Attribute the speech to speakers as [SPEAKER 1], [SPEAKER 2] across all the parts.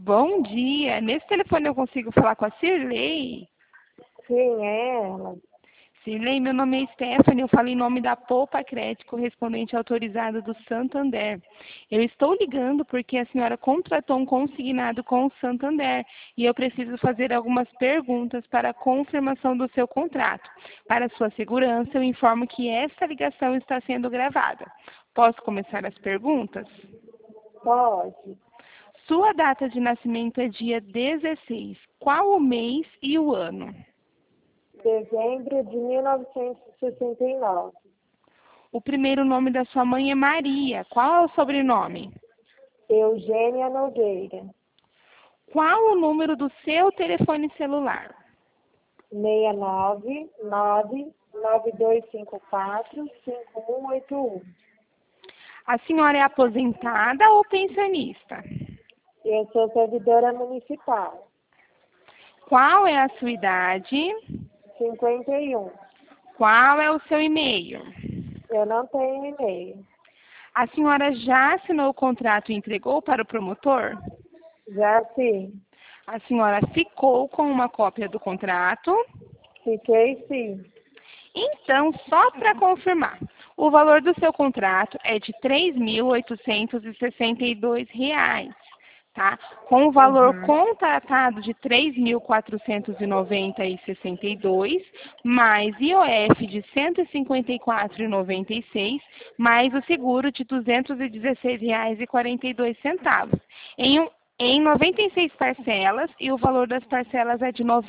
[SPEAKER 1] Bom dia. Nesse telefone eu consigo falar com a Cirlei?
[SPEAKER 2] Sim, é ela.
[SPEAKER 1] Cirlei, meu nome é Stephanie, eu falo em nome da Poupa Crédito, correspondente autorizado do Santander. Eu estou ligando porque a senhora contratou um consignado com o Santander e eu preciso fazer algumas perguntas para a confirmação do seu contrato. Para sua segurança, eu informo que esta ligação está sendo gravada. Posso começar as perguntas?
[SPEAKER 2] Pode.
[SPEAKER 1] Sua data de nascimento é dia 16. Qual o mês e o ano?
[SPEAKER 2] Dezembro de 1969.
[SPEAKER 1] O primeiro nome da sua mãe é Maria. Qual é o sobrenome?
[SPEAKER 2] Eugênia Nogueira.
[SPEAKER 1] Qual o número do seu telefone celular?
[SPEAKER 2] 699-9254-5181.
[SPEAKER 1] A senhora é aposentada ou pensionista?
[SPEAKER 2] Eu sou servidora municipal.
[SPEAKER 1] Qual é a sua idade?
[SPEAKER 2] 51.
[SPEAKER 1] Qual é o seu e-mail?
[SPEAKER 2] Eu não tenho e-mail.
[SPEAKER 1] A senhora já assinou o contrato e entregou para o promotor?
[SPEAKER 2] Já sim.
[SPEAKER 1] A senhora ficou com uma cópia do contrato?
[SPEAKER 2] Fiquei sim.
[SPEAKER 1] Então, só para confirmar, o valor do seu contrato é de R$ 3.862, tá? Com o valor contratado de R$ 3.490,62, mais IOF de R$ 154,96, mais o seguro de R$ 216,42, em 96 parcelas, e o valor das parcelas é de R$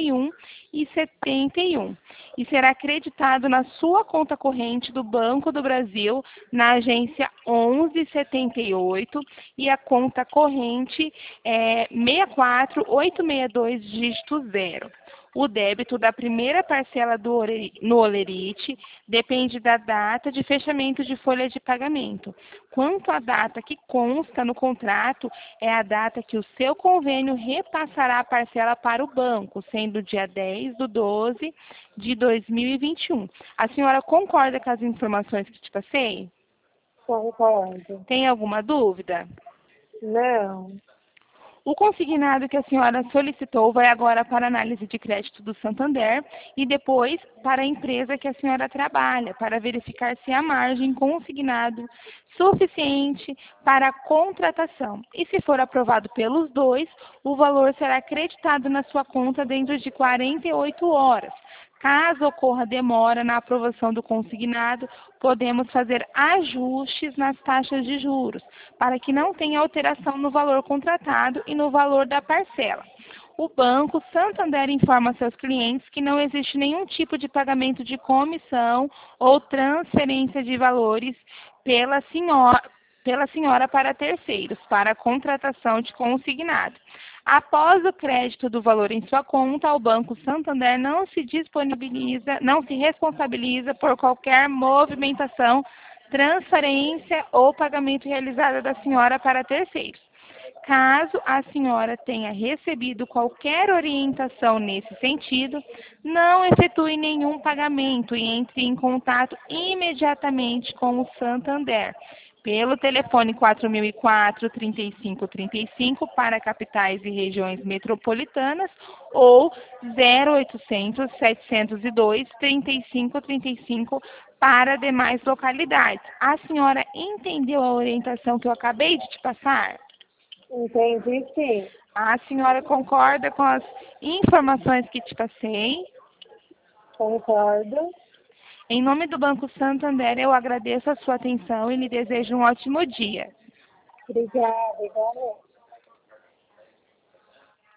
[SPEAKER 1] 91,71. E será creditado na sua conta corrente do Banco do Brasil, na agência 1178, e a conta corrente é 64862, dígito 0. O débito da primeira parcela no Olerite depende da data de fechamento de folha de pagamento. Quanto à data que consta no contrato, é a data que o seu convênio repassará a parcela para o banco, sendo dia 10/12 de 2021. A senhora concorda com as informações que te passei?
[SPEAKER 2] Concordo.
[SPEAKER 1] Tem alguma dúvida?
[SPEAKER 2] Não.
[SPEAKER 1] O consignado que a senhora solicitou vai agora para análise de crédito do Santander e depois para a empresa que a senhora trabalha, para verificar se há margem consignado suficiente para a contratação. E se for aprovado pelos dois, o valor será acreditado na sua conta dentro de 48 horas. Caso ocorra demora na aprovação do consignado, podemos fazer ajustes nas taxas de juros, para que não tenha alteração no valor contratado e no valor da parcela. O Banco Santander informa seus clientes que não existe nenhum tipo de pagamento de comissão ou transferência de valores pela senhora para terceiros, para a contratação de consignado. Após o crédito do valor em sua conta, o Banco Santander não se responsabiliza por qualquer movimentação, transferência ou pagamento realizada da senhora para terceiros. Caso a senhora tenha recebido qualquer orientação nesse sentido, não efetue nenhum pagamento e entre em contato imediatamente com o Santander pelo telefone 4004-3535 para capitais e regiões metropolitanas ou 0800-702-3535 para demais localidades. A senhora entendeu a orientação que eu acabei de te passar?
[SPEAKER 2] Entendi sim.
[SPEAKER 1] A senhora concorda com as informações que te passei?
[SPEAKER 2] Concordo.
[SPEAKER 1] Em nome do Banco Santander, eu agradeço a sua atenção e lhe desejo um ótimo dia.
[SPEAKER 2] Obrigada, igualmente.